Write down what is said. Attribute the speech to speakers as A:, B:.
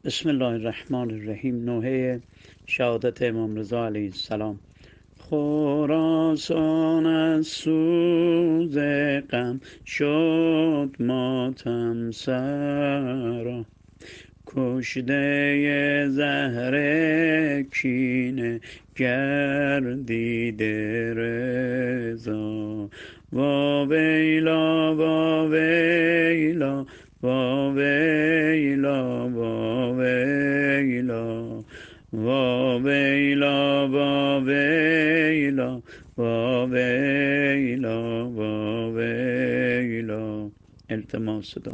A: بسم الله الرحمن الرحیم. نوحه شهادت امام رضا علیه السلام. خراسان از سوز غم شد ماتم سرا، کشته زهر کینه گردیده رضا. وا ویلا وا ویلا وا ویلا وا ویلا وا ویلا وا ویلا وا ویلا وا ویلا. التماس دعا.